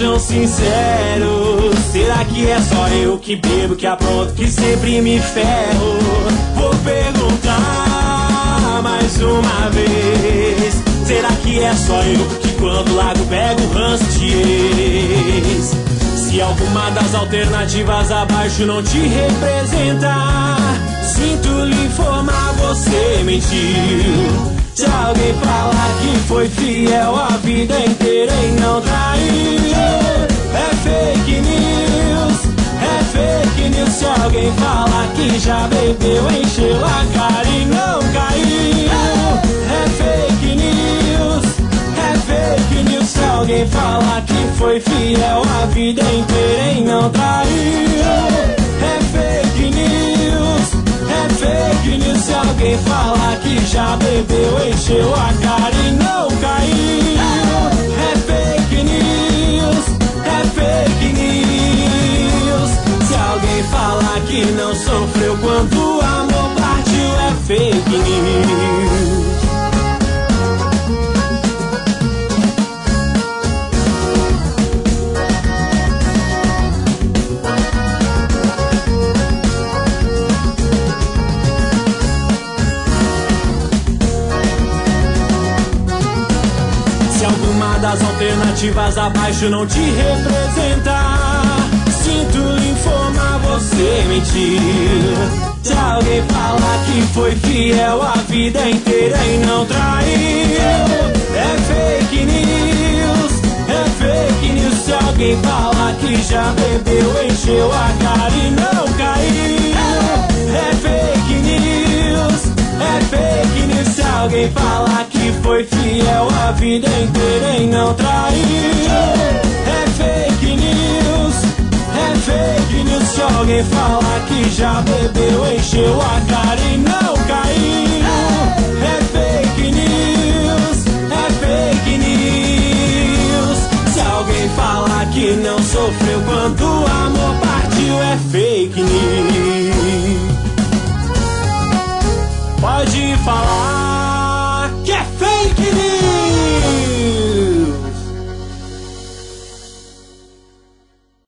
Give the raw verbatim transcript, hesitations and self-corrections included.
sejam sinceros. Será que é só eu que bebo, que apronto, que sempre me ferro? Vou perguntar mais uma vez. Será que é só eu que quando largo pego ranço de ex? Se alguma das alternativas abaixo não te representar, sinto lhe informar, você mentiu. Se alguém falar que foi fiel a vida inteira e não traiu, é fake news, é fake news. Se alguém falar que já bebeu, encheu a cara e não caiu, é fake news, é fake news. Se alguém falar que foi fiel a vida inteira e não traiu, é fake news, é fake news. Se alguém falar que já bebeu, encheu a cara e não caiu, é fake news, é fake news. Se alguém falar que não sofreu quando o amor partiu, é fake news. Das alternativas abaixo não te representar, sinto lhe informar, você mentir. Se alguém falar que foi fiel a vida inteira e não traiu, é fake news, é fake news. Se alguém falar que já bebeu, encheu a cara e não caiu, é fake news, é fake news. Se alguém falar que foi fiel a vida inteira e não traiu, é fake news, é fake news. Se alguém falar que já bebeu, encheu a cara e não caiu, é fake news, é fake news. Se alguém falar que não sofreu quando o amor partiu, é fake news. Pode falar.